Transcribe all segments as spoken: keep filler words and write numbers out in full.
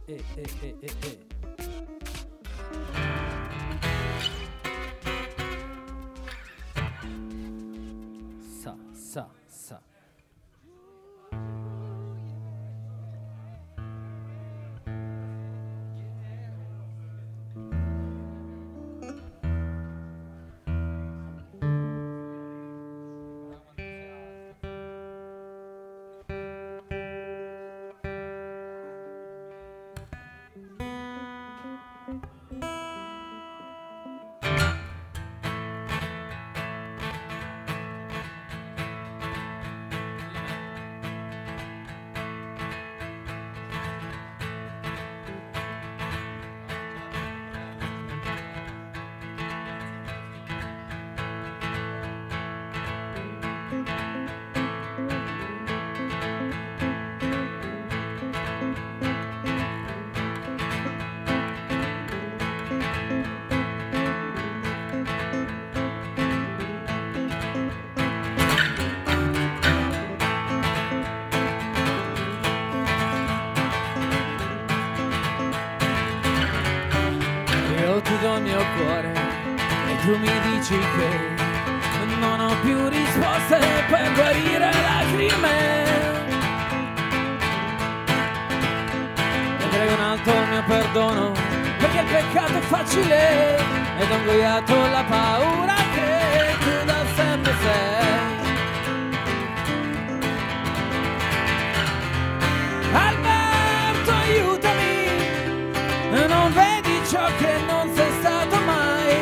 eh, eh, eh, eh, eh. Sa, sa, sa. Il mio cuore e tu mi dici che non ho più risposte per guarire lacrime. E prego in alto il mio perdono, perché il peccato è facile ed ho ingoiato la paura che tu da sempre sei. Alberto, aiutami, non vedi ciò che non sei stato mai.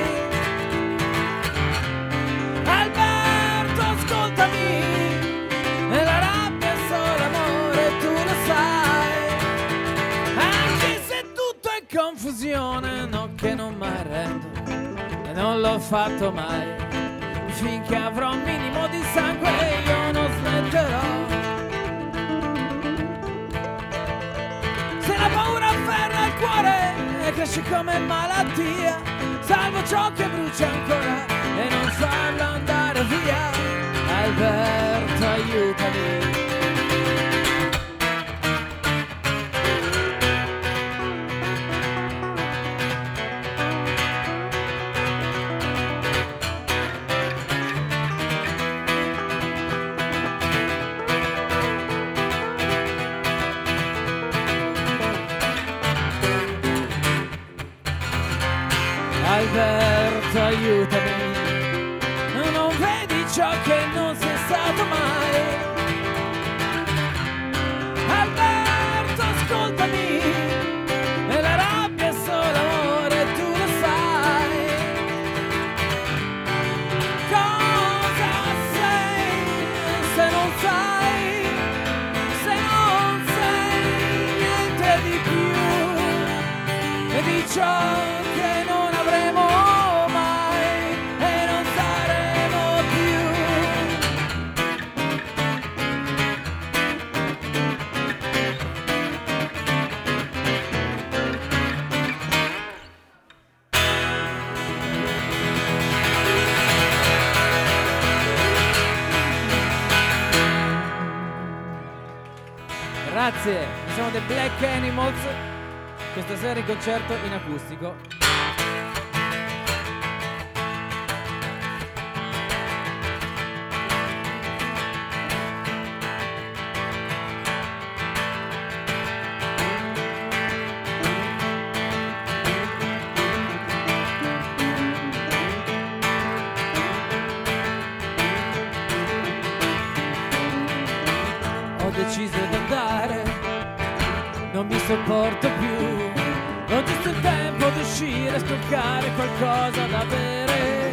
Alberto, ascoltami, la rabbia è solo amore, tu lo sai. Anche se tutto è confusione, no che non mi arrendo e non l'ho fatto mai. Finché avrò un minimo di sangue io non smetterò. Se la paura afferra il cuore e cresce come malattia, salvo ciò che brucia ancora e non farlo andare via. Alberto, aiutami. Alberto, aiutami, non vedi ciò che non sei stato mai. Alberto, ascoltami, la rabbia è solo amore, tu lo sai. Cosa sei se non sai, se non sei niente di più di ciò che non avremo mai e non saremo più. Grazie, siamo The Black Animals, questa sera in concerto in acustico. Ho deciso di andare, non mi sopporto più, ho giusto il tempo di uscire, stoccare qualcosa da bere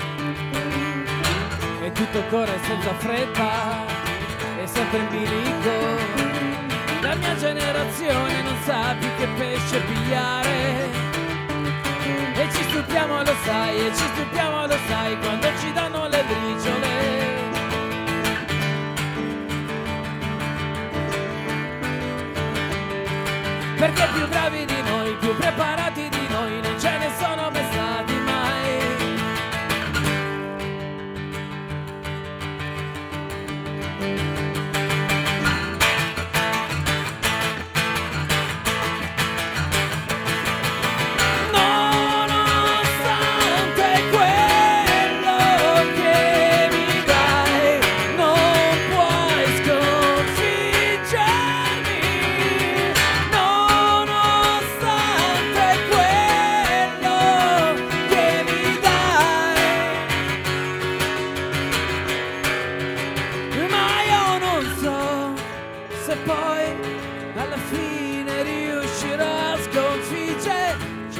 e tutto corre senza fretta e sempre in bilico. La mia generazione non sa più che pesce pigliare e ci stupiamo, lo sai, e ci stupiamo, lo sai, quando ci danno le briciole. Perché più bravi di noi, più preparati di noi, non ce ne sono mai stati mai.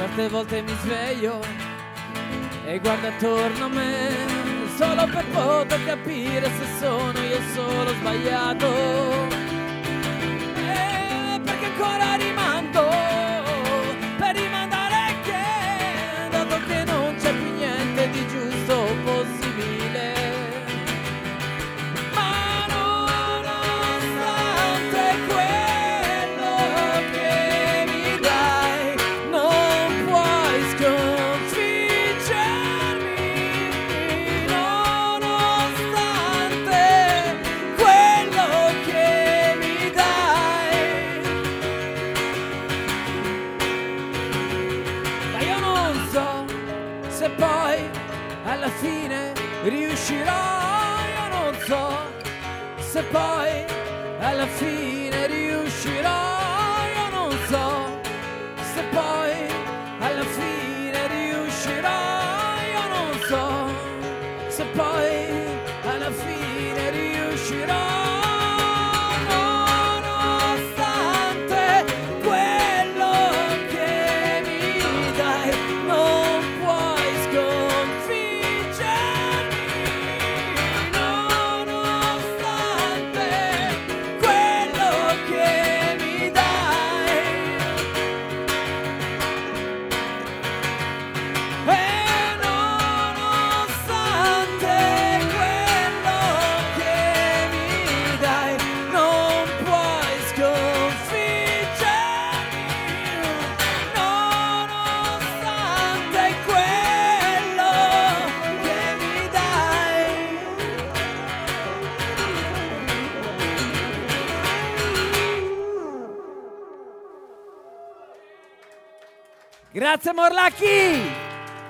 certe volte mi sveglio e guardo attorno a me solo per poter capire se sono io solo sbagliato. E perché ancora rimando per rimandare che, dato che non c'è più niente di giusto o possibile. Ma nonostante quello che mi dai, non puoi sconfiggermi. Nonostante quello che mi dai, ma io non so se poi alla fine riuscirò. Io non so se poi alla fine riuscirò. Io non so se poi alla fine riuscirò. Io non so se poi alla fine riuscirò. Nonostante quello che mi dai, non puoi sconfiggermi. Nonostante quello che mi dai, e nonostante quello che mi dai, non puoi sconfiggermi. Nonostante quello che mi dai. Grazie Morlacchi!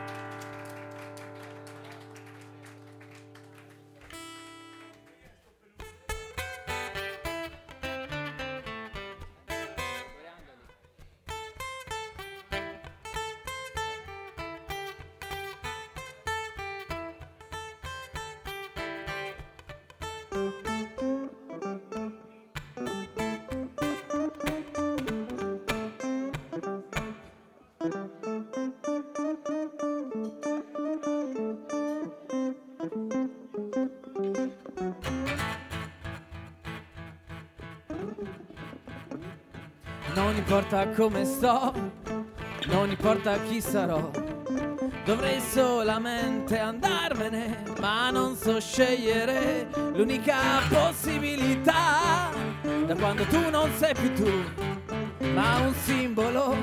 Non importa come sto, non importa chi sarò, dovrei solamente andarmene, ma non so scegliere. L'unica possibilità, da quando tu non sei più tu, ma un simbolo.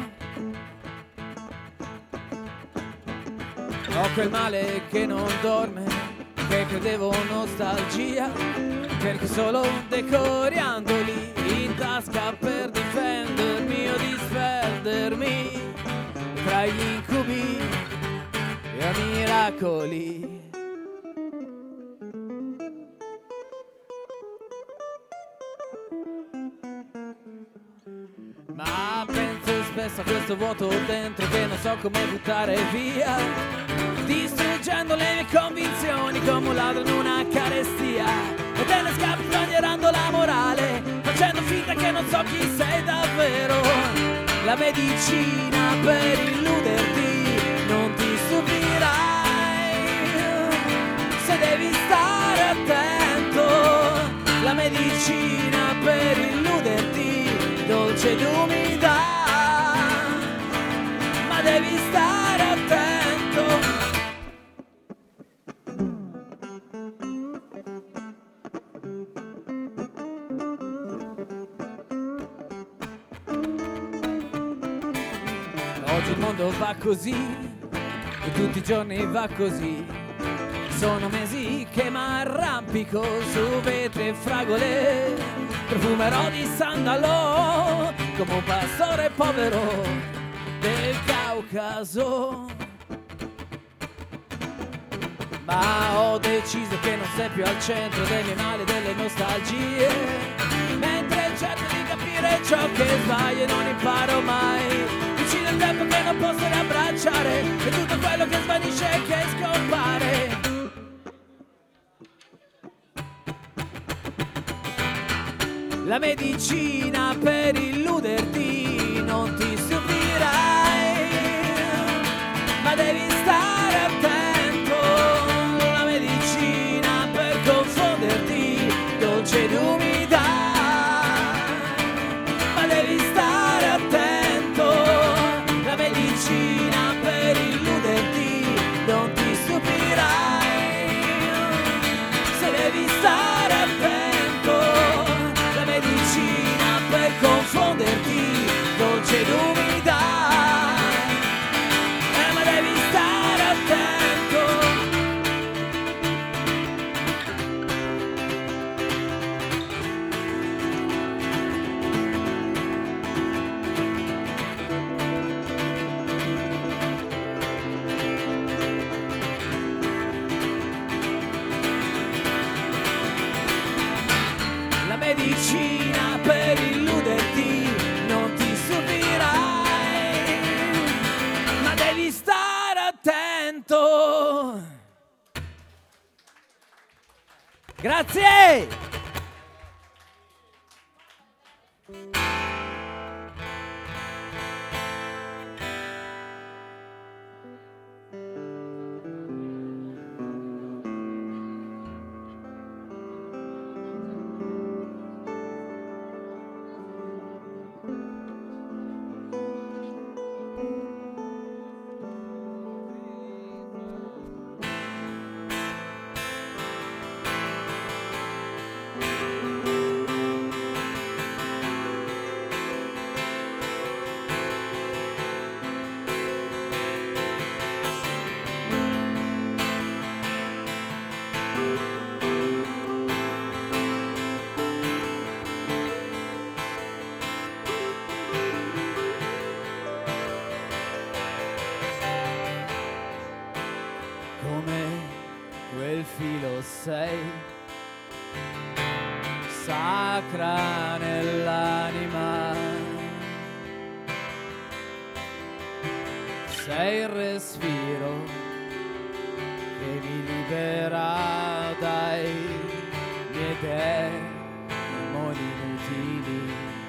Ho quel male che non dorme, che credevo nostalgia, perché solo decoriandoli in tasca per difendermi o disperdermi tra gli incubi e i miracoli. Ma penso spesso a questo vuoto dentro che non so come buttare via, distruggendo le mie convinzioni come un ladro in una carestia, e te ne scappi sbagliando la morale, facendo finta che non so chi sei davvero. La medicina per illuderti, non ti stupirai se devi stare attento. La medicina per illuderti, dolce ed umida, ma devi stare attento. Oggi il mondo va così, e tutti i giorni va così. Sono mesi che m'arrampico su vetri e fragole, profumerò di sandalo come un pastore povero del Caucaso. Ma ho deciso che non sei più al centro dei miei mali e delle nostalgie, mentre cerco di capire ciò che sbaglio e non imparo mai. Vicino al tempo che non posso riabbracciare, e tutto quello che svanisce e che scompare. La medicina per illuderti, non ti stupirai Grazie! Sei sacra nell'anima, sei il respiro che mi libera dai miei demoni inutili.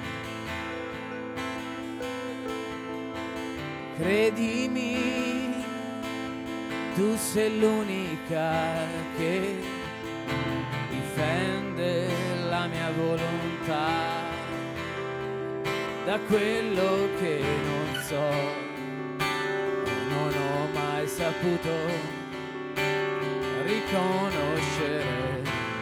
Credimi, tu sei l'unica che difende la mia volontà da quello che non so, non ho mai saputo riconoscere.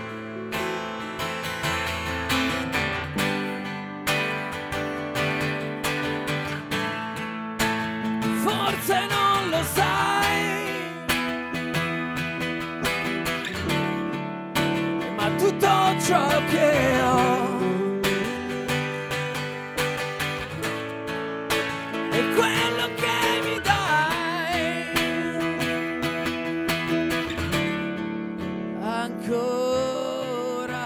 Forse non lo sai, tutto ciò che ho è quello che mi dai ancora.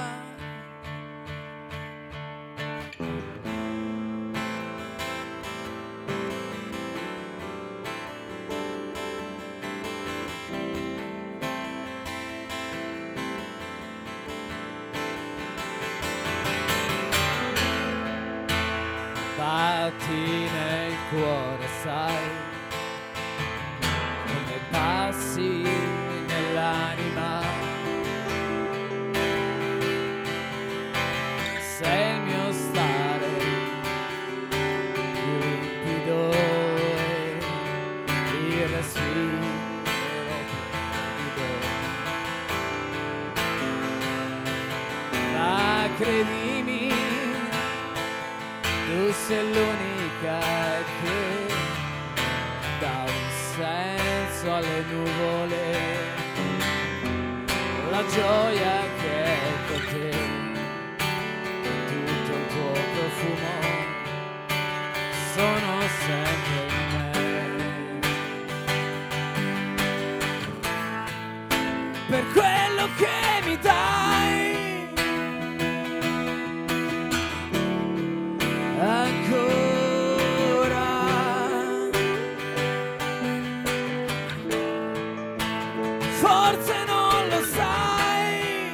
Batti nel cuore, sai, come passi nell'anima. Sei il mio stare più limpido e il respiro più ma credimi, tu sei l'unica che dà un senso alle nuvole, la gioia che è con te, tutto il tuo profumo sono sempre in me. Per quello che mi dai ancora, forse non lo sai,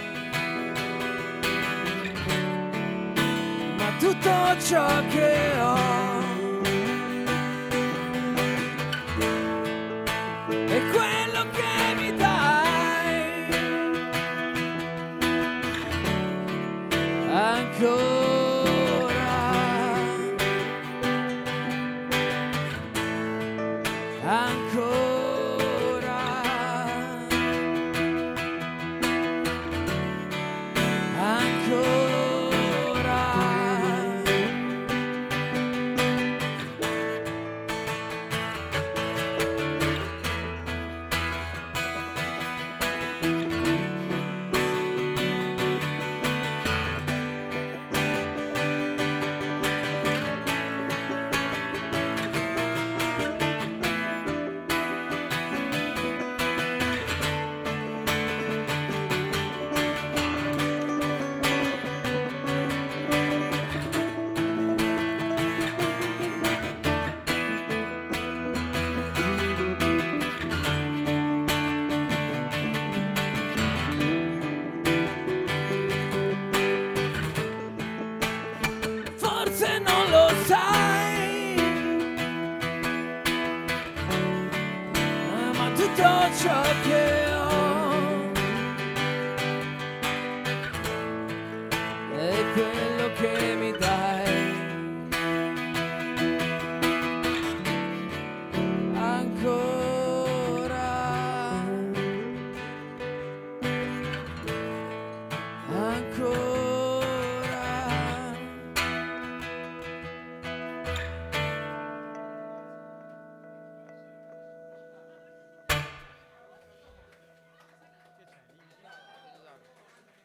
ma tutto ciò che ho è quello che mi dai ancora.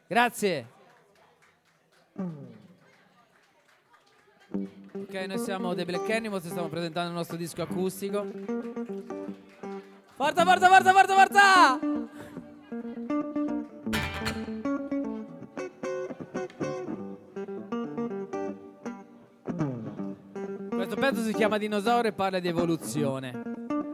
Grazie. Ok, noi siamo The Black Animals e stiamo presentando il nostro disco acustico. Forza, forza, forza, forza, forza! Questo pezzo si chiama Dinosauro e parla di evoluzione.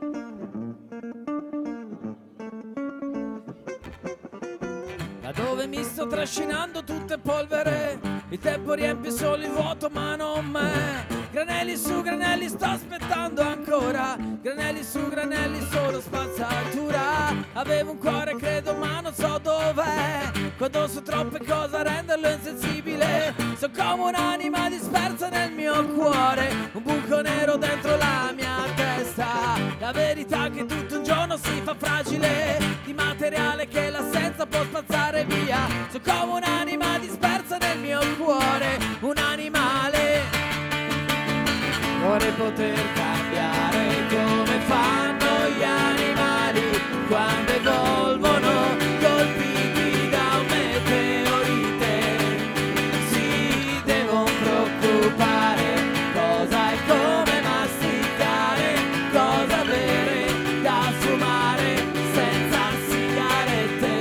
Da dove mi sto trascinando tutto è polvere, il tempo riempie solo il vuoto ma non me. Granelli su granelli sto aspettando ancora, granelli su granelli solo spazzatura. Avevo un cuore credo ma non so dov'è, quando so troppe cose a renderlo insensibile. Sono come un'anima dispersa nel mio cuore, un buco nero dentro la mia testa. La verità è che tutto un giorno si fa fragile, di materiale che l'assenza può spazzare via. Sono come un'anima dispersa nel mio cuore, un animale. Vorrei poter cambiare come fanno gli animali quando evolvono, colpiti da un meteorite. Si devono preoccupare, cosa e come masticare, cosa bere da fumare senza sigarette.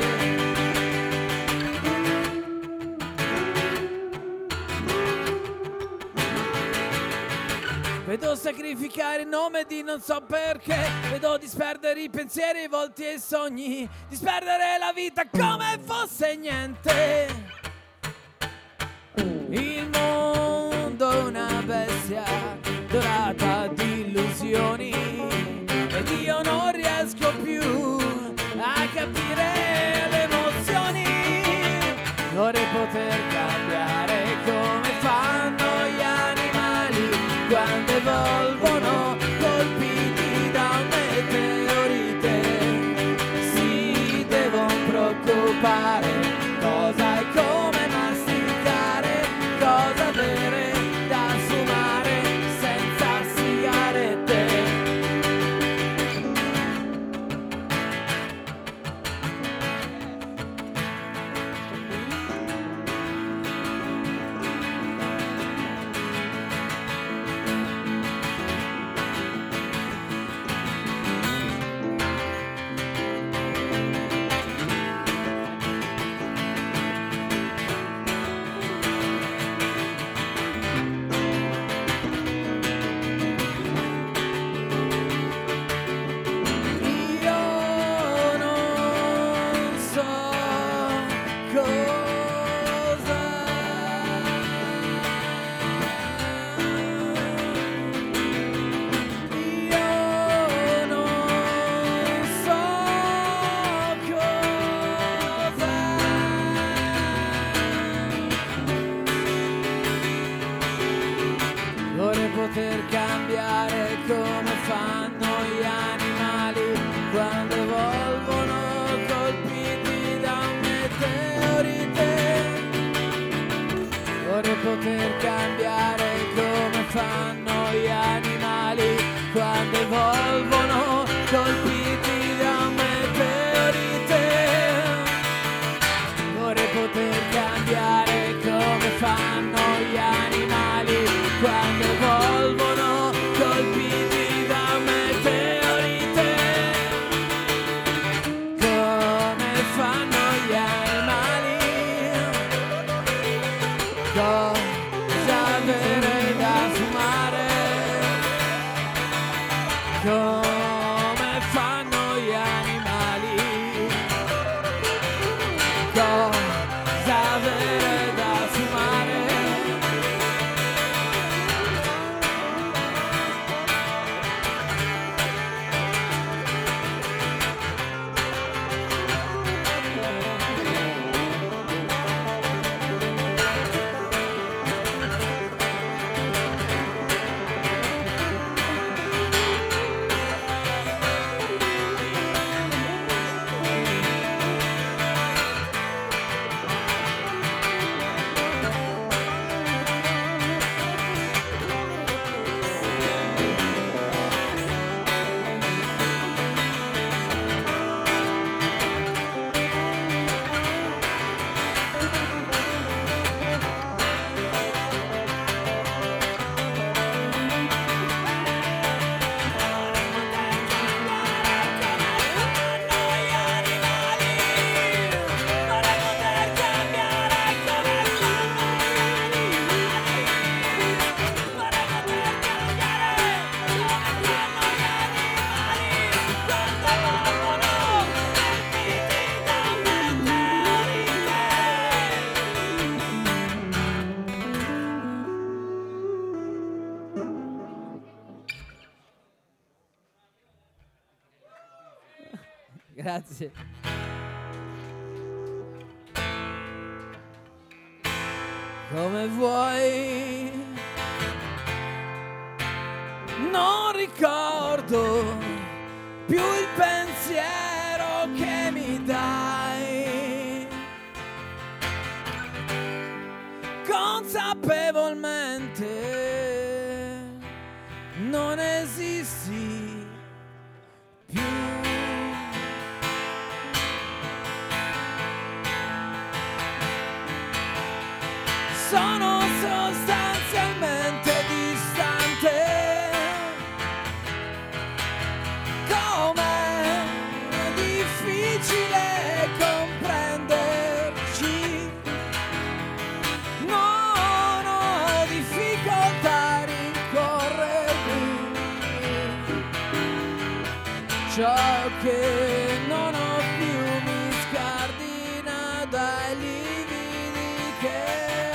Vedo sacrificare il nome di non so perché, vedo disperdere i pensieri, i volti e i sogni, disperdere la vita come fosse niente. Il mondo è una bestia dorata di illusioni ed io non riesco più a capire le emozioni. Vorrei poter cambiare come fanno gli animali quando evolvono, colpiti da un meteorite. Si devono preoccupare, cosa e come masticare, cosa bere da fumare senza sigarette. Vorrei poter cambiare come fanno gli animali quando evolvono, colpiti da un meteorite. Vorrei poter cambiare come fanno gli animali quando evolvono, colpiti da un meteorite. Vorrei poter cambiare come fanno gli animali quando evolvono, colpiti da un meteorite. Come fanno gli animali, cosa bere da fumare, come fanno gli animali, cosa bere da fumare. Grazie. Come vuoi, non ricordo più il pensiero che mi dai. Consapevolmente non esisti più. Sono sostanzialmente distante. Com'è difficile comprenderci. Non ho difficoltà a rincorrermi. Ciò che non ho più mi scardina dai lividi che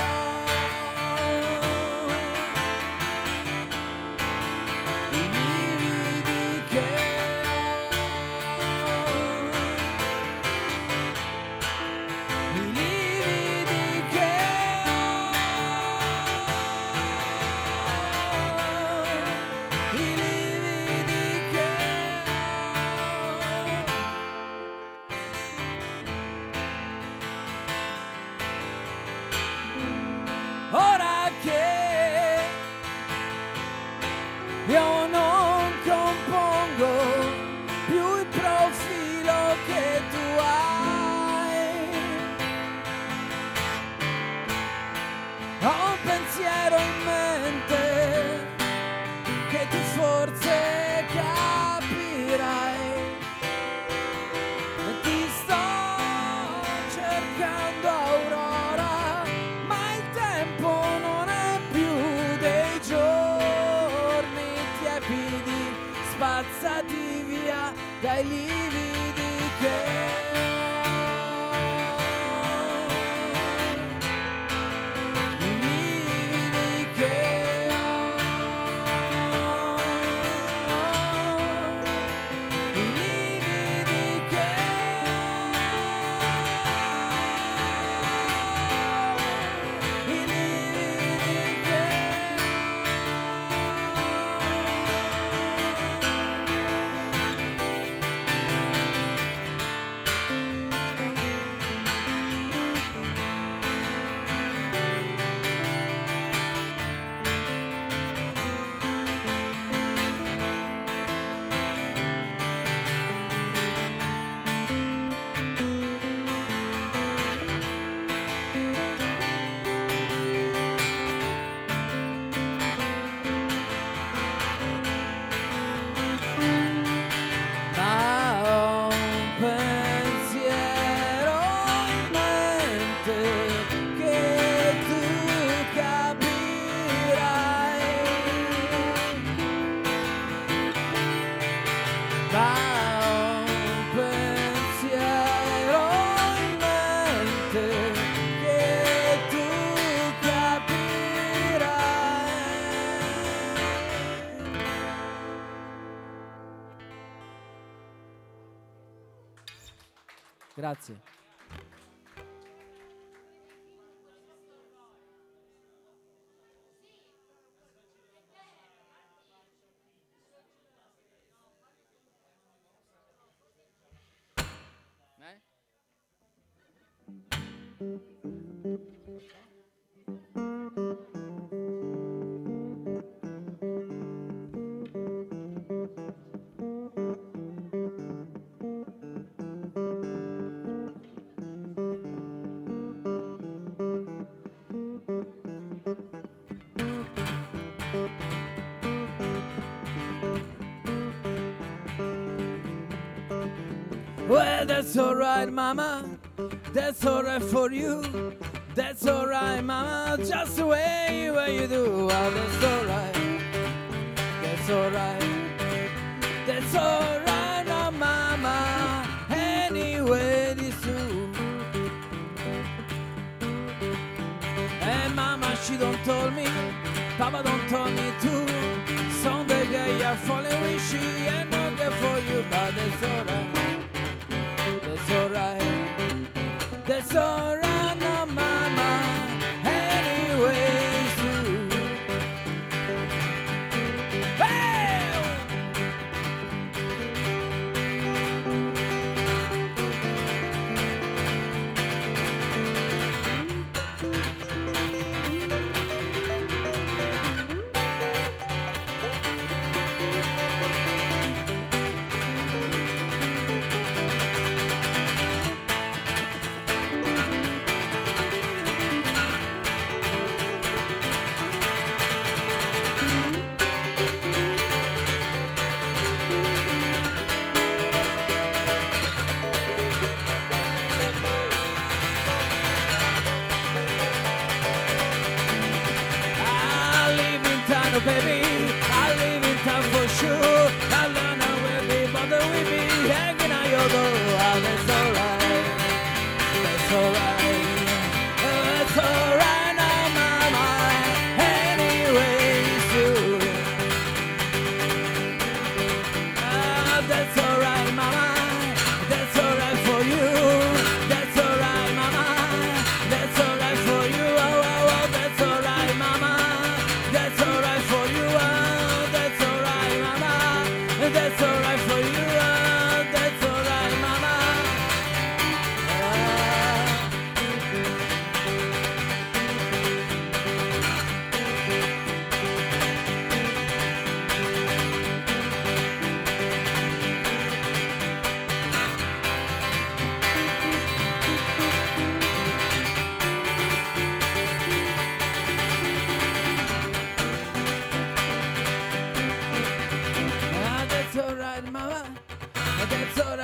ora che io non compongo più il profilo che tu hai, ho un pensiero in mente che tu forse capirai. Ti sto cercando, Aurora, ma il tempo non è più dei giorni tiepidi, spazzati via dai lividi che ho, i lividi che ho, i lividi che ho, i lividi che ma ho un pensiero in mente che tu capirai. Ma ho un pensiero in mente che tu capirai. Grazie. Well, that's alright, mama. That's alright for you. That's alright, mama. Just the way where you do. Well, that's alright. That's alright. That's alright, now, mama. Anyway, this too. And mama, she don't tell me. Papa don't tell me too. Someday, girl, you're falling with she ain't no good for you, but that's alright.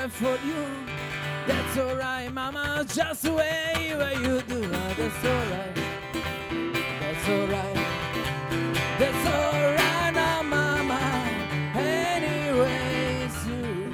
alright for you. That's alright, mama, just the way where you do. That's alright. That's alright. That's alright now, mama. Anyways, you.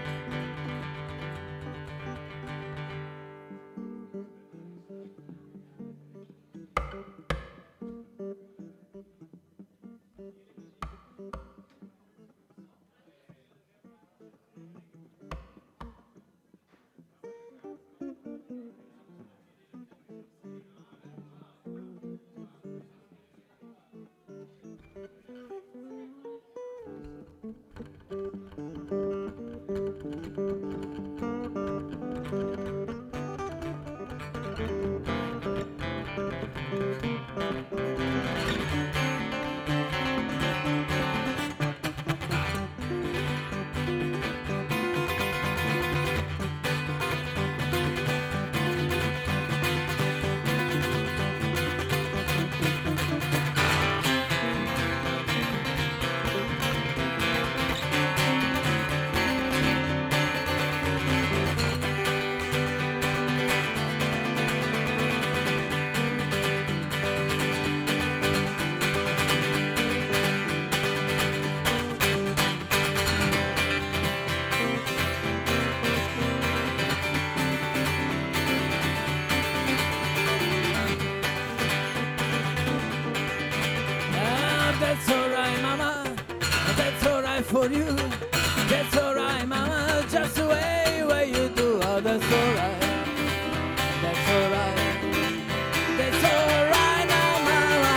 That's alright, mama. That's alright for you. That's alright, mama. Just the way where you do. Oh, that's alright. That's alright. That's alright now, mama.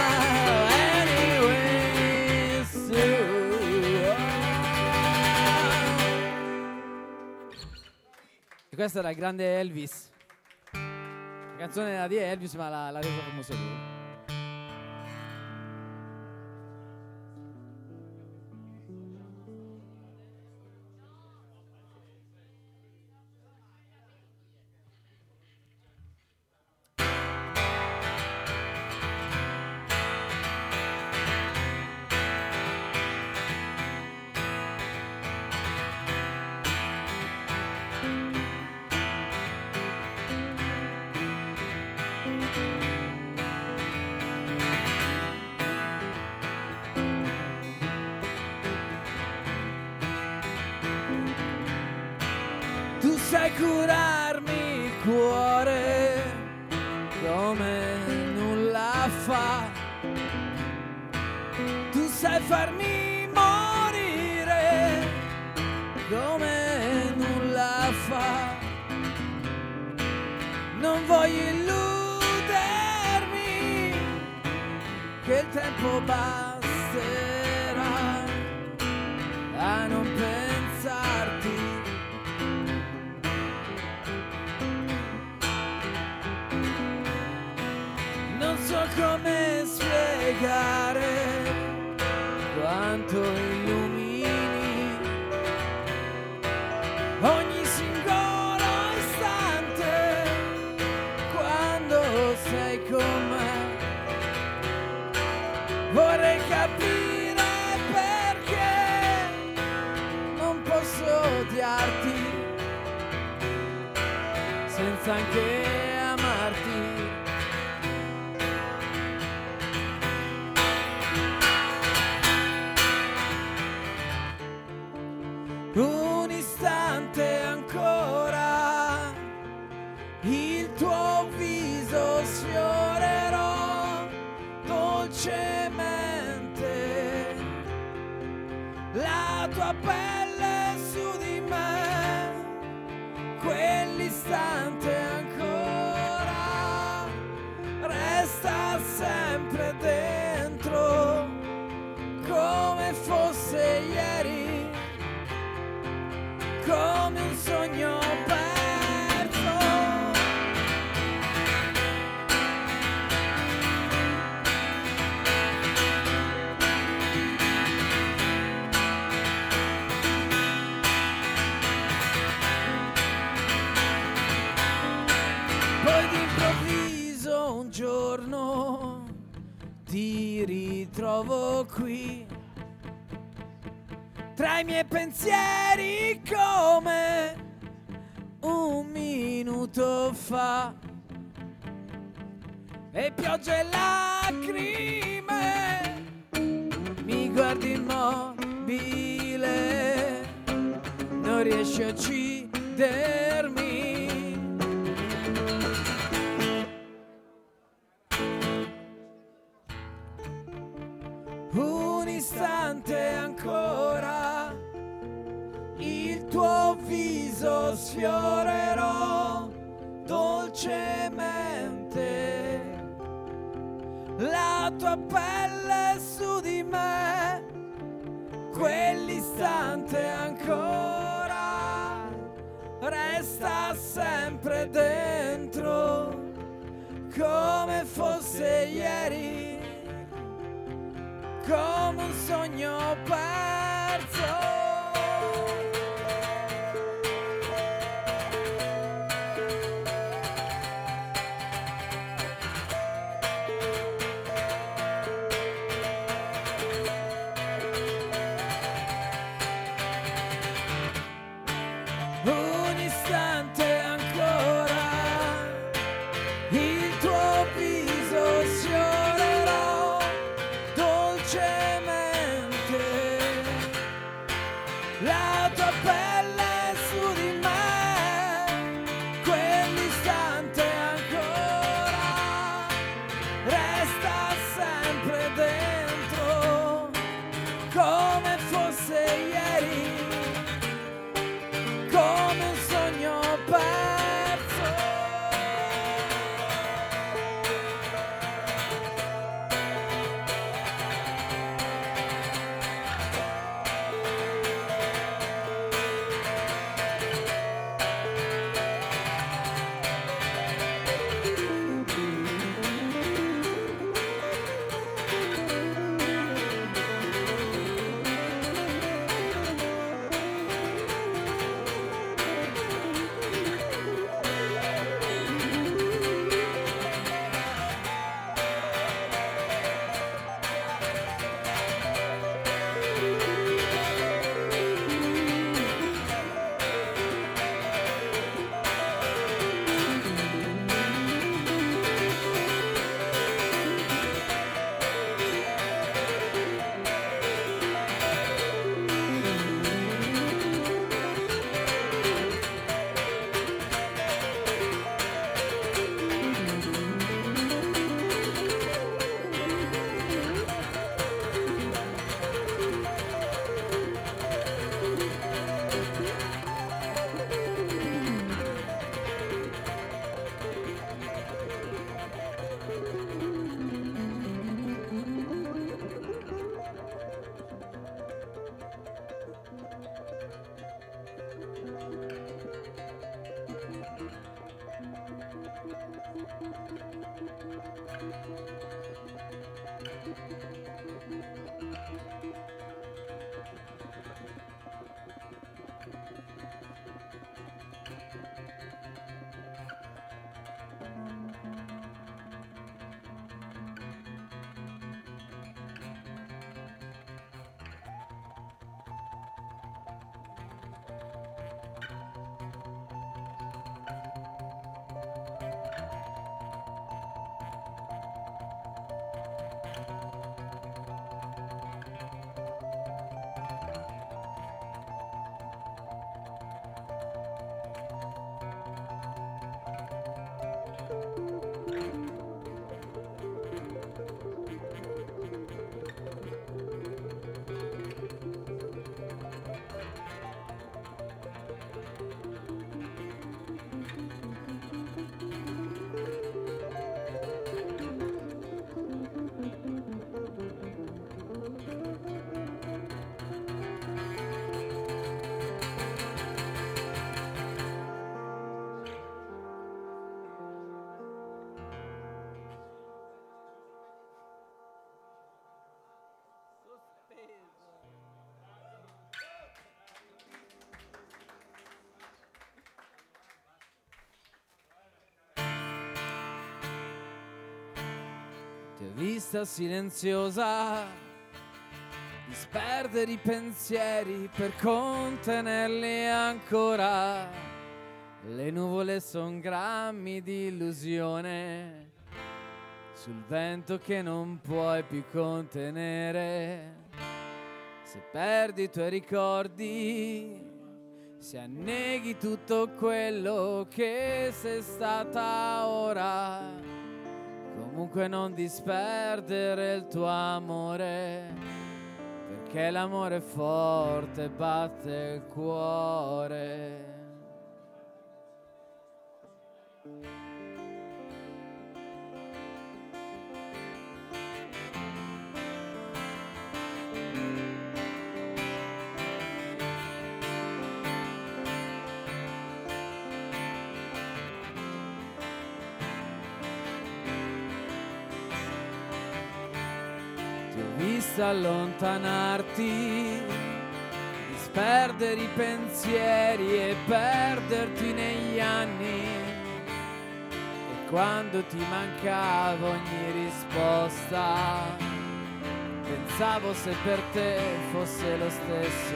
Anyways, you. E questo era il grande Elvis. La canzone era di Elvis, ma l'ha, l'ha resa famosa lui. Sai curarmi il cuore come nulla fa. Tu sai farmi morire come nulla fa. Non voglio illudermi che il tempo basterà a non pensarti. Non so come spiegare quanto illumini ogni singolo istante quando sei con me. Vorrei capire perché non posso odiarti senza anche amarti. Un istante ancora, il tuo viso sfiorerò dolcemente, la tua pelle su di me, quell'istante ancora resta sempre dentro come fosse ieri. Come un sogno perso. Poi d'improvviso un giorno ti ritrovo qui tra i miei pensieri come un minuto fa, e piogge e lacrime, mi guardi immobile, non riesci a uccidermi. Un istante ancora, il tuo viso sfiorerò dolcemente, la tua pelle su di me, quell'istante ancora resta sempre dentro, come fosse ieri, come un sogno perso. Un istante ancora, il tuo viso sfiorerò dolcemente, la tua pelle su di me, quell'istante ancora resta sempre dentro, come fosse ieri, come un sogno perso. Ti ho vista silenziosa, disperdere i pensieri per contenerli ancora. Le nuvole son grammi di illusione sul vento che non puoi più contenere. Se perdi i tuoi ricordi, se anneghi tutto quello che sei stata ora, comunque non disperdere il tuo amore, perché l'amore è forte, batte il cuore. Ti ho visto allontanarti, disperdere i pensieri e perderti negli anni, e quando ti mancava ogni risposta pensavo se per te fosse lo stesso.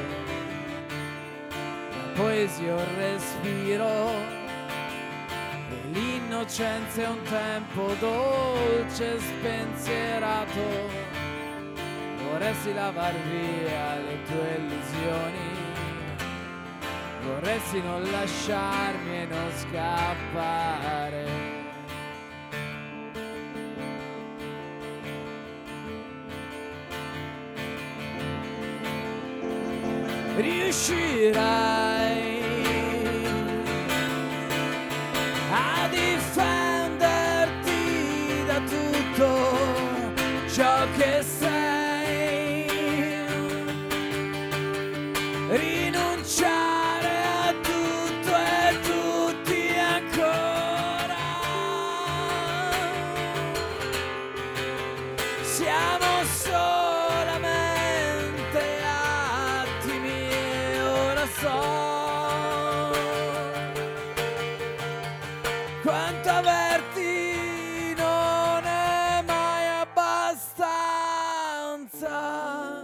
La poesia è un respiro e l'innocenza è un tempo dolce e spensierato. Vorresti lavar via le tue illusioni, vorresti non lasciarmi e non scappare. Riuscirai a difenderti da tutto ciò che sei, rinunciare a tutto e tutti ancora. Siamo solamente attimi e ora so quanto averti non è mai abbastanza.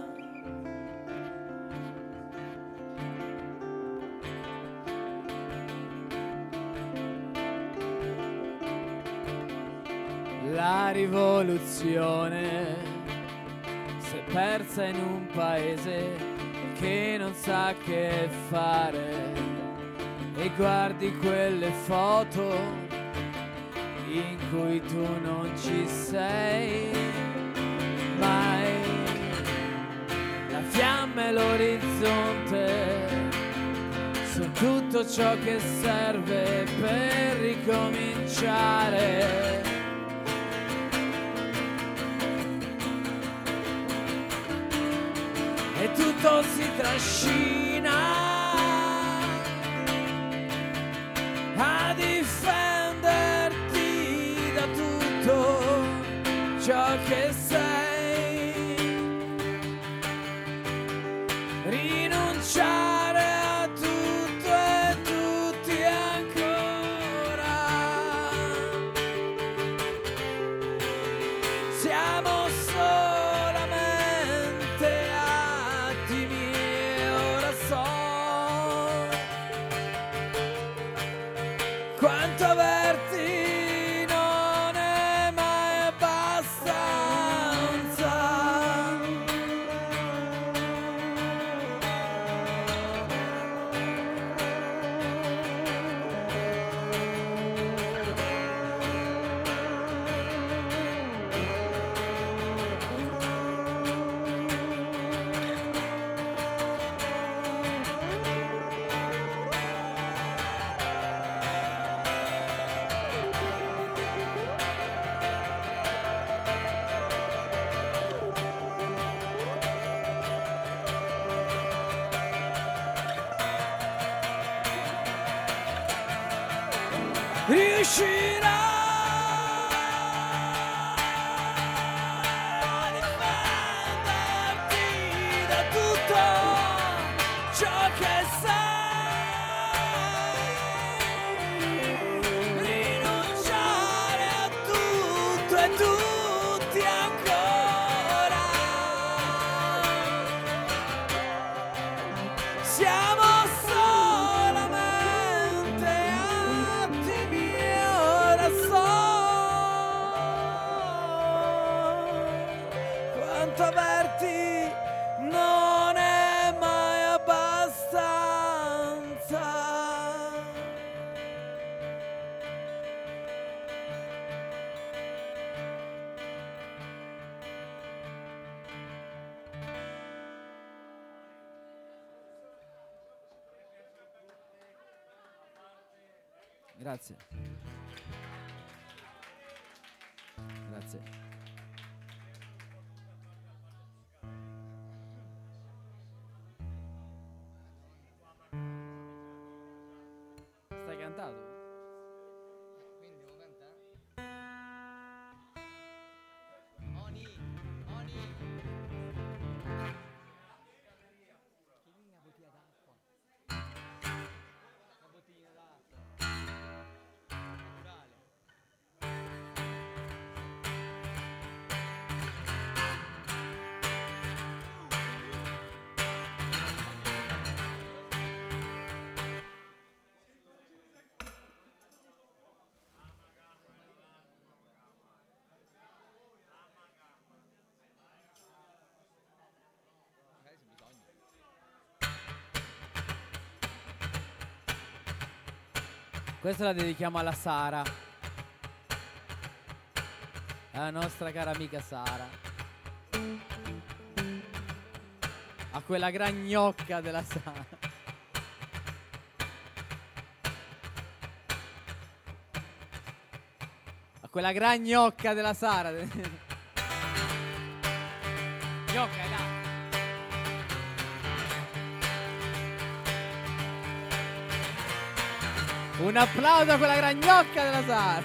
La rivoluzione si è persa in un paese che non sa che fare, e guardi quelle foto in cui tu non ci sei mai. La fiamma e l'orizzonte sono tutto ciò che serve per ricominciare. E tutto si trascina a difenderti da tutto ciò che sei, rinunciare a tutto e tutti ancora. Siamo solamente attimi e ora so quanto averti non è mai abbastanza. Riuscirai a difenderti da tutto ciò che sei, rinunciare a tutto e tutti ancora. Siamo solamente Grazie. Grazie. Stai cantando? Quindi devo cantare? Oni, Oni. Che lì una bottiglia d'acqua. Una bottiglia d'acqua. Naturale. Magari c'è bisogno. Questa la dedichiamo alla Sara, alla nostra cara amica Sara, a quella gran gnocca della Sara, a quella gran gnocca della Sara. Gnocca, dai. Un applauso a quella gran gnocca della Sara.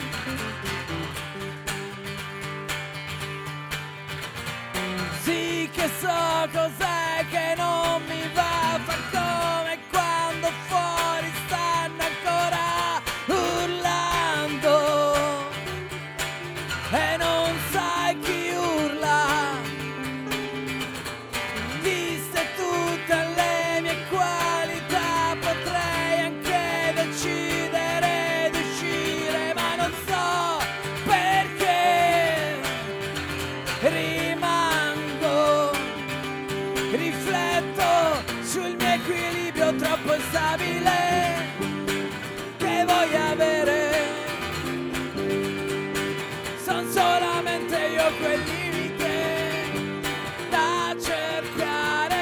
Sì che so cos'è che non mi va, fa come quando fuori stanno ancora urlando e non sai chi urla. Viste tutte le mie qualità potrei anche decidere di uscire, ma non so perché rimango, rifletto sul mio equilibrio troppo instabile che voglio avere. Son solamente io quel limite da cercare.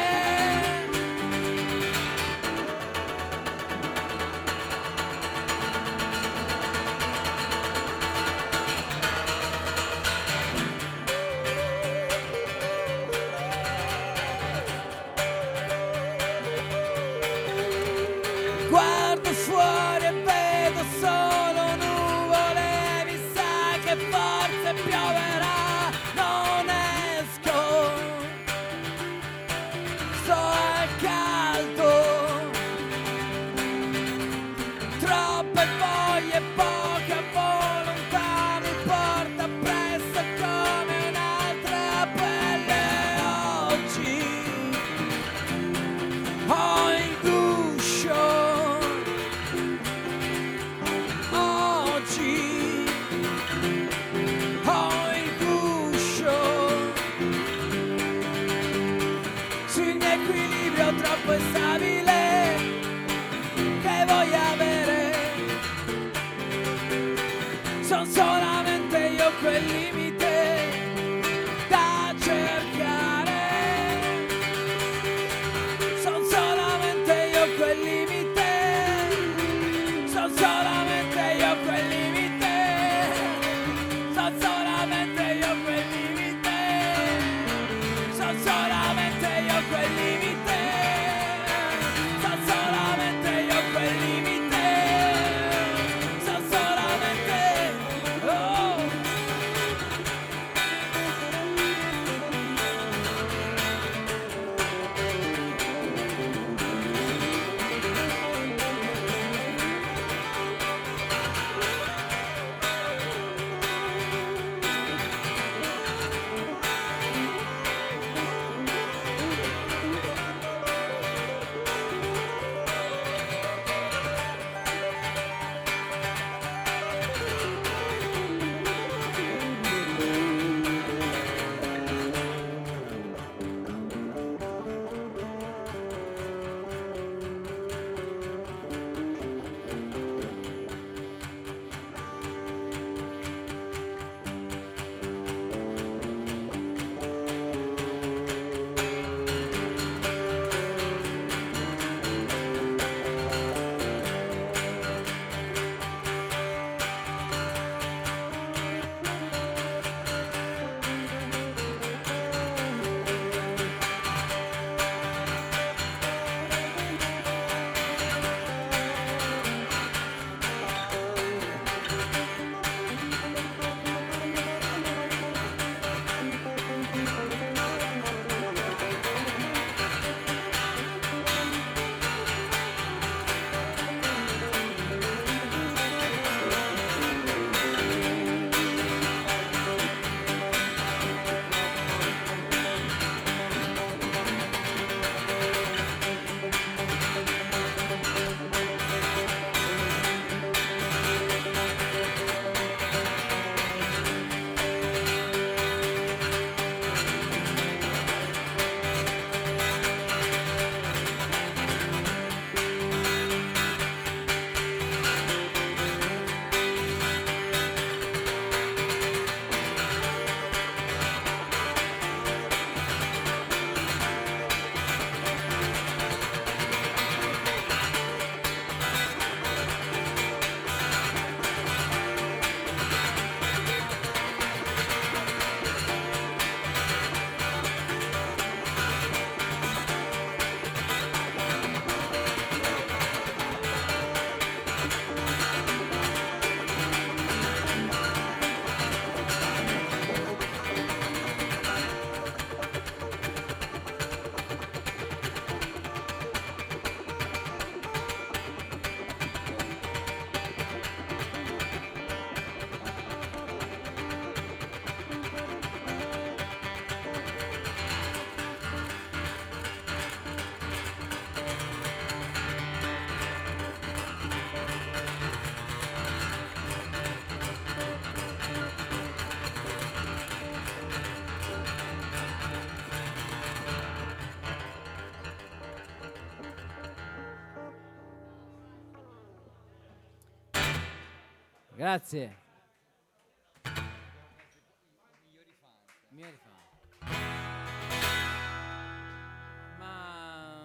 Guardo fuori e vedo solo nuvole, mi sa che forse pioverà, non esco, sto al caldo, troppe voglie, poca volontà, mi porta presto come un'altra pelle. Oggi ho il guscio, oggi ho il guscio sul mio equilibrio troppo instabile che voglio avere. Son solamente io quel limite da cercare. Son solamente io quel limite. Son solamente io quel limite. Son solamente io quel limite. Son solamente io quel limite. Son solamente io quel limite. Grazie. Migliori fan. Ma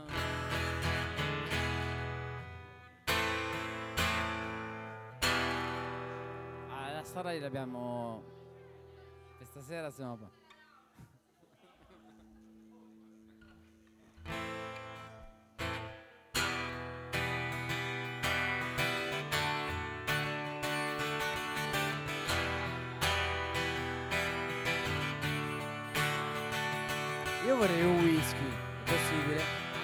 ah, la storia l'abbiamo questa sera siamo io vorrei un whisky, è possibile?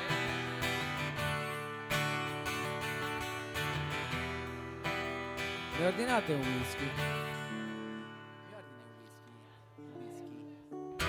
Mi ordinate un whisky? Mi ordini un whisky? Whisky.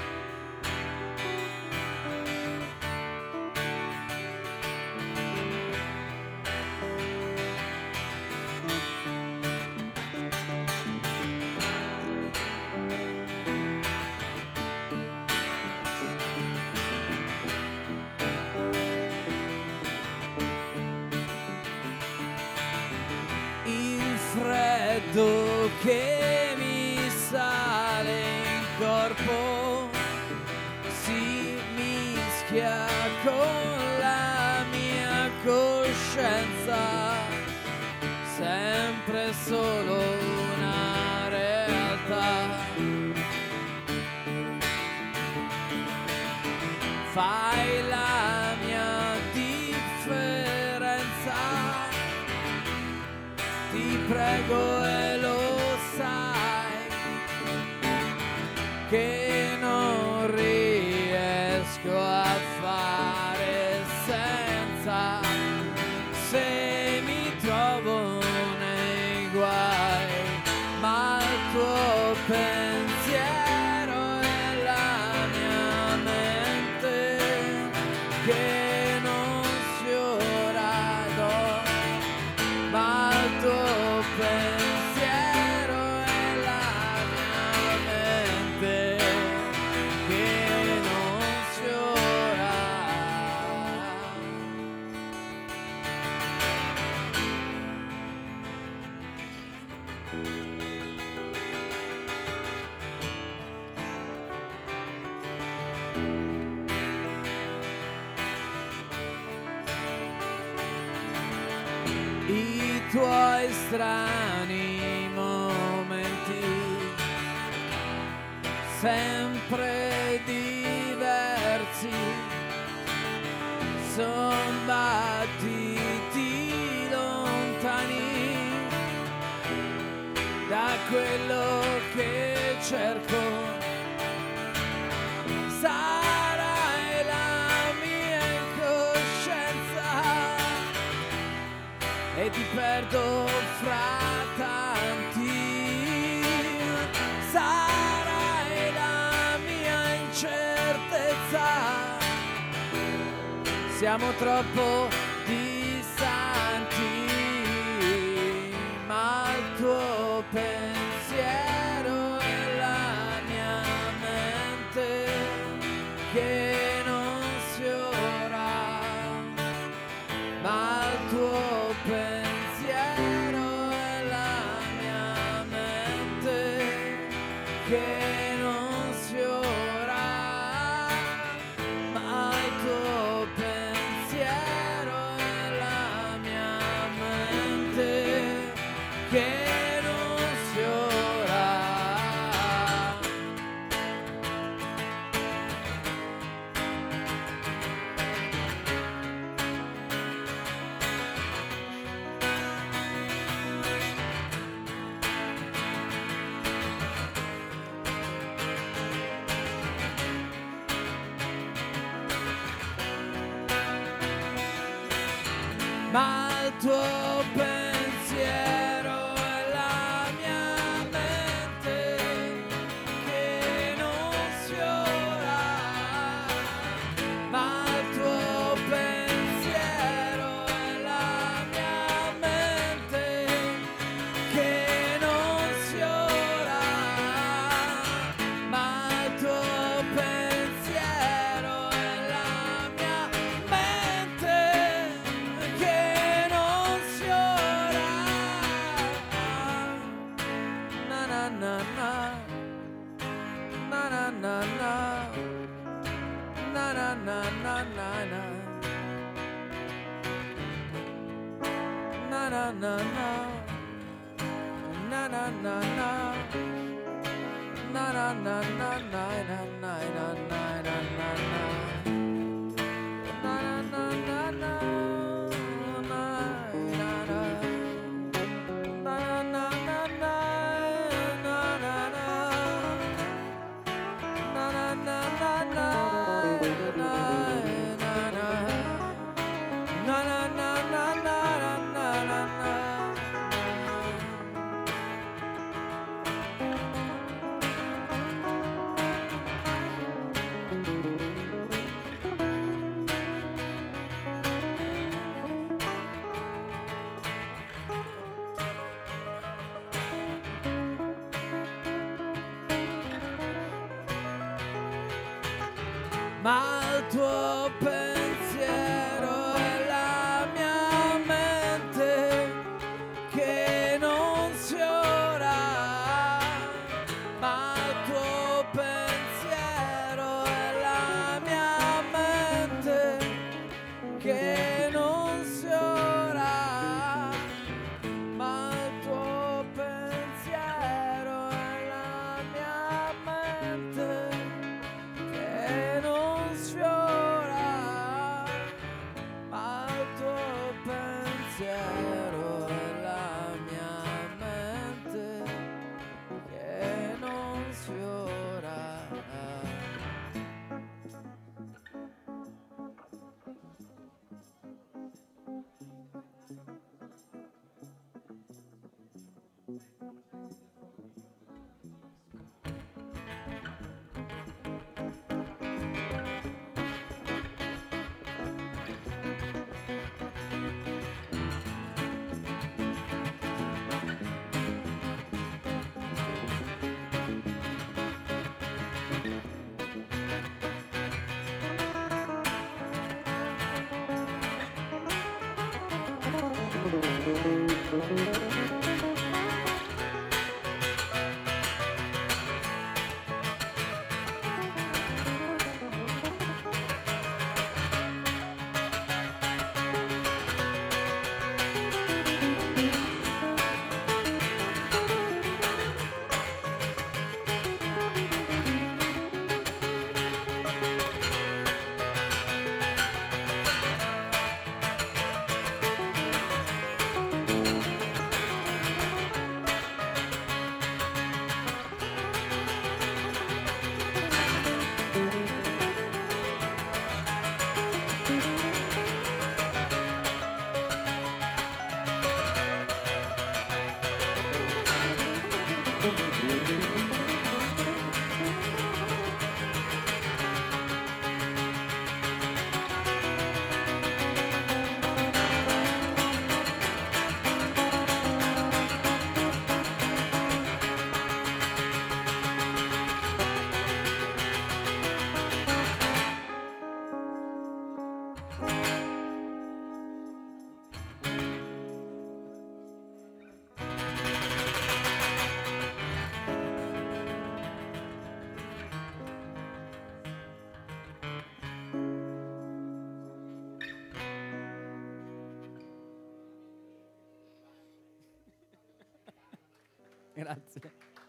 Il freddo che mi sale in corpo si mischia con la mia coscienza, sempre solo una realtà. Fai la mia differenza, ti prego e lo sai che non riesco a fare senza, se mi trovo nei guai, ma il tuo pensiero è la mia mente che non sfiora d'oro, ma il tuo pensiero è la mia mente che non sfiora. I tuoi strani momenti, sempre diversi, son battiti lontani da quello che cerco. Sarai la mia incoscienza e ti perdo fra tanti. Sarai la mia incertezza, siamo troppo distanti, ma il tuo pensiero è la mia mente che non sfiora, ma il tuo pensiero è la mia mente che non sfiora, ma il tuo pensiero è la mia mente che non sfiora. Ma il tuo pensiero è la mia mente che non sfiora, ma il tuo pensiero è la mia mente che non sfiora, ma il tuo pensiero è la mia mente che non sfiora. na na na na na na na na na na na na na na na ma il tuo pensiero è la mia mente che non sfiora, ma il tuo pensiero è la mia mente che non sfiora, ma il tuo pensiero è la mia mente che non sfiora, ma il tuo pensiero è la mia mente che non sfiora. Grazie.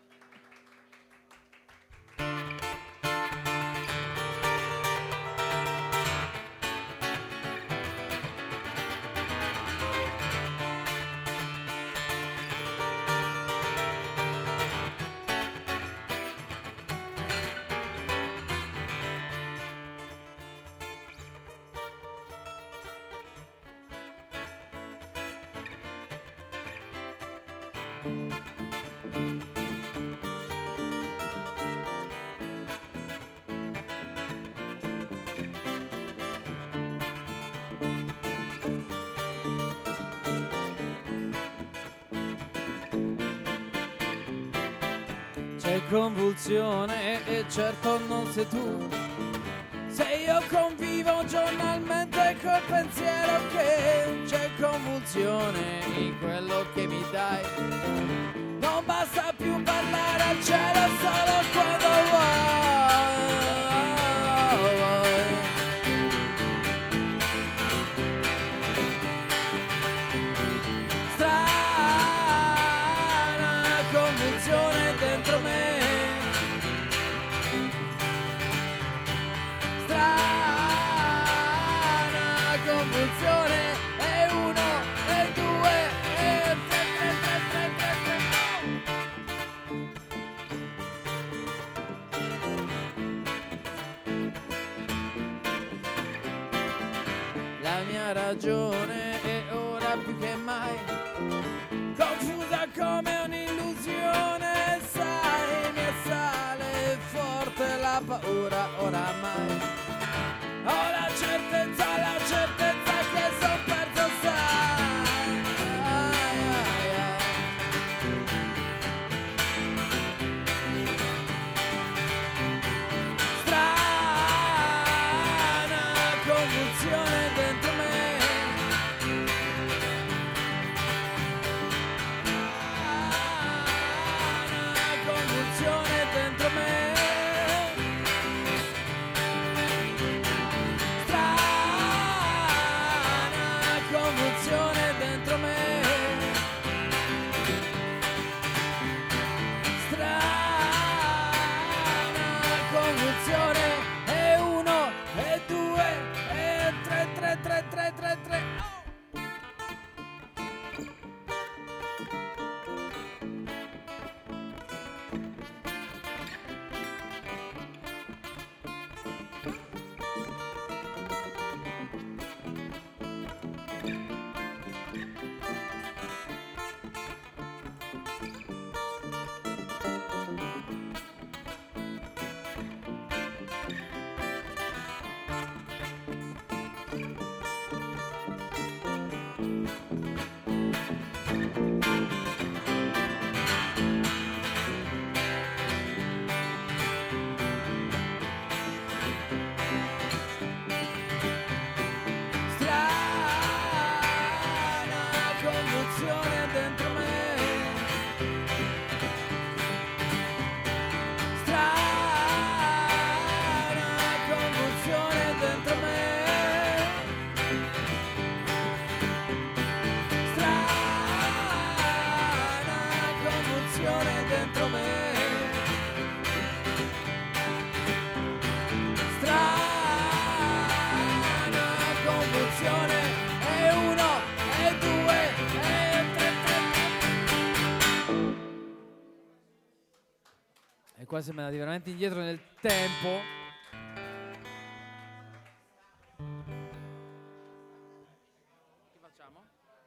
C'è convulsione e certo non sei tu, se io convivo giornalmente col pensiero che c'è convulsione in quello che mi dai. Non basta più parlare al cielo solo quando vuoi. convulsione, e uno, e due, e tre, tre, tre, tre, tre, tre. La mia ragione è ora più che mai confusa come un'illusione, sai, mi assale forte la paura oramai. Ho la certezza, la certezza che son perso, sai. Ai, ai, ai. Strana convulsione dentro me. Convulsione dentro me, strana convulsione dentro me, strana convulsione, e uno, e due, e tre, tre, tre, tre, tre, tre. Convulsione dentro me, strana convulsione dentro me, strana convulsione dentro me, strana convulsione, e uno, e due, e qua siamo andati veramente indietro nel tempo. Che facciamo?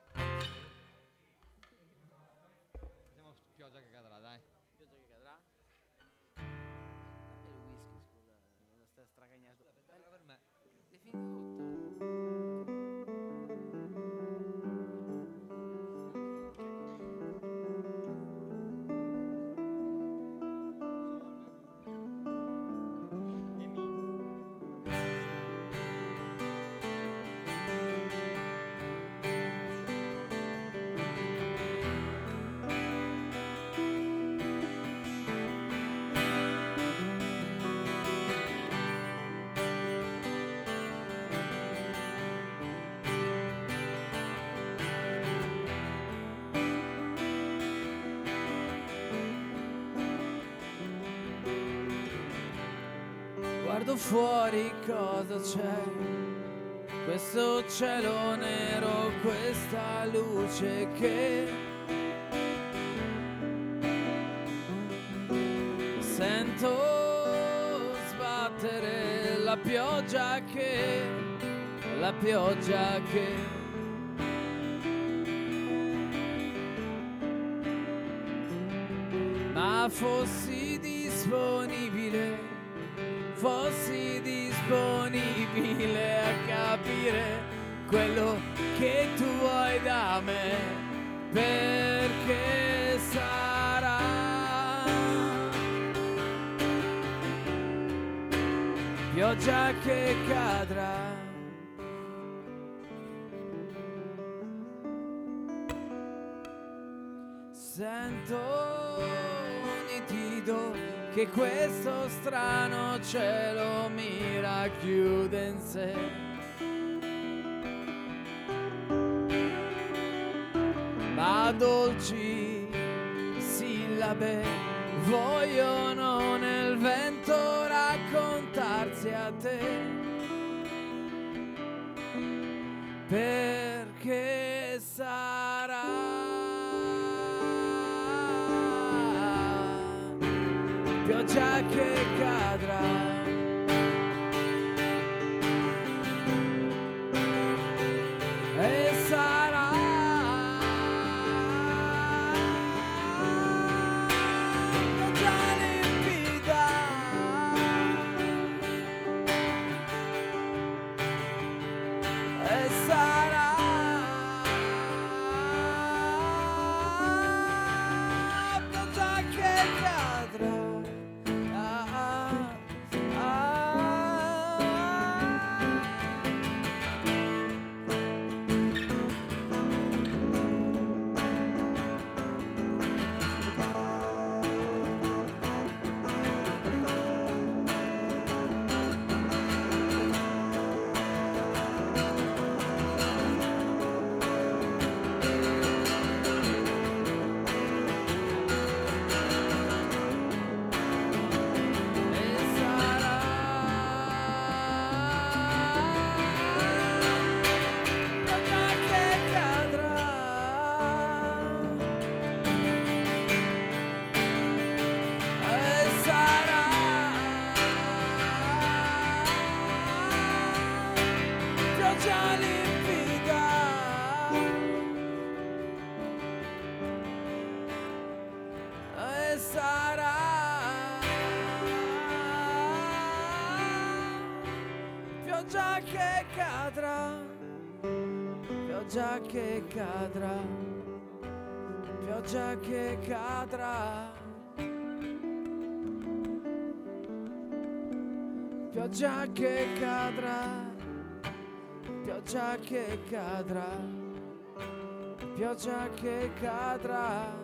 Facciamo pioggia che cadrà, dai. Pioggia che cadrà. E il whisky, scusa, non stai stracagnato. Per me. È finito tutto. Guardo fuori cosa c'è, questo cielo nero, questa luce che sento sbattere, la pioggia che, la pioggia che ma fossi disponibile, fossi disponibile a capire quello che tu vuoi da me, perché sarà pioggia che cadrà. Sento nitido che questo strano cielo mi racchiude in sé. Ma dolci sillabe vogliono nel vento raccontarsi a te. perché sarà pioggia che cadrà. E sarà pioggia limpida. E sarà pioggia che cadrà. Ah, ah, ah. E sarà pioggia che cadrà. E sarà pioggia limpida. E sarà pioggia che cadrà. Pioggia che cadrà. Pioggia che cadrà. Pioggia che cadrà. Pioggia che cadrà. Pioggia che cadrà.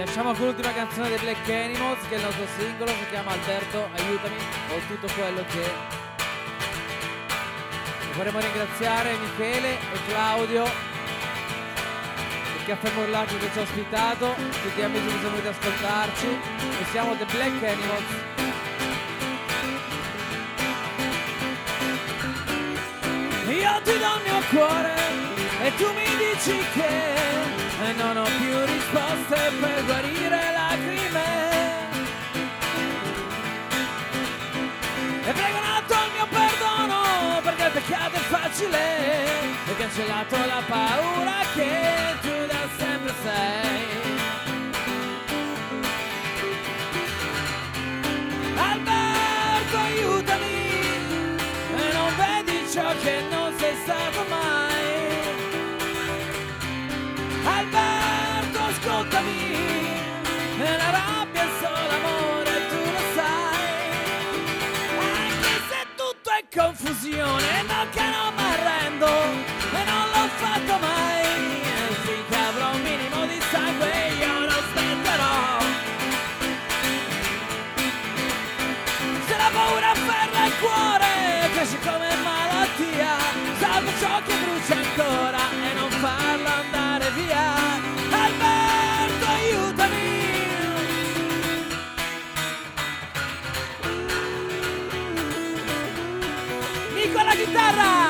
lasciamo con l'ultima canzone dei Black Animals, che è il nostro singolo, si chiama Alberto aiutami, ho tutto quello che... Vorremmo ringraziare Michele e Claudio, il Caffè Morlacchi che ci ha ospitato, tutti gli amici che sono venuti ad ascoltarci. Noi siamo The Black Animals. Io ti do il mio cuore e tu mi dici che non ho più risposte per guarire lacrime. E prego un atto il mio perdono, perché il peccato è facile. Hai cancellato la paura che tu da sempre sei. Alberto aiutami, e non vedi ciò che non sei stato mai. Alberto ascoltami, la rabbia è solo amore, tu lo sai. Anche se tutto è confusione, no che non mi arrendo e non l'ho fatto mai. Finché avrò un minimo di sangue io non smetterò. Se la paura afferra il cuore, cresce come malattia, salvo ciò che brucia ancora e non farlo andare via. Alberto aiutami. Nico alla chitarra.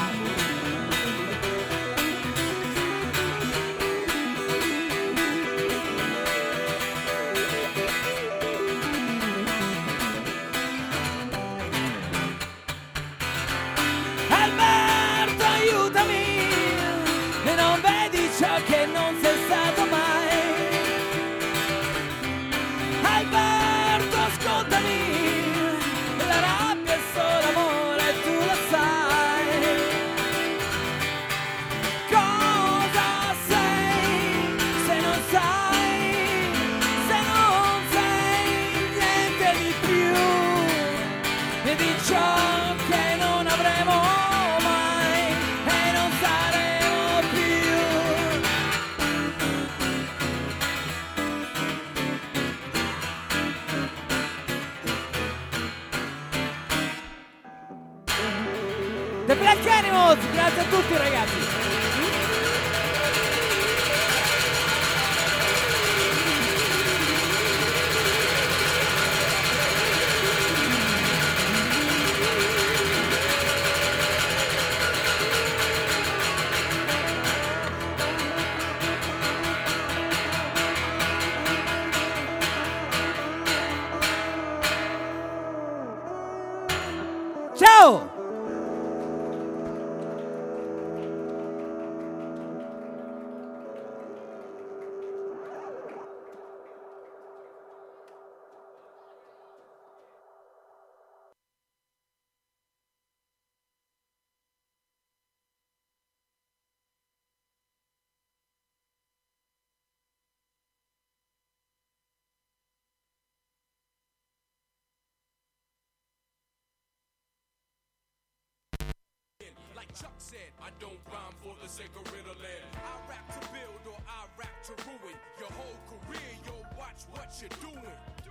Alberto aiutami, e non vedi ciò che non sei stato mai. Alberto ascoltami, la rabbia è solo amore, tu lo sai. Cosa sei se non sai, se non sei niente di più di ciò che non avremo mai e non saremo più. The Black Animals, grazie a tutti ragazzi. Ciao! Like Chuck said, I don't rhyme for the sake of riddling. I rap to build or I rap to ruin your whole career. Yo, watch what you're doing.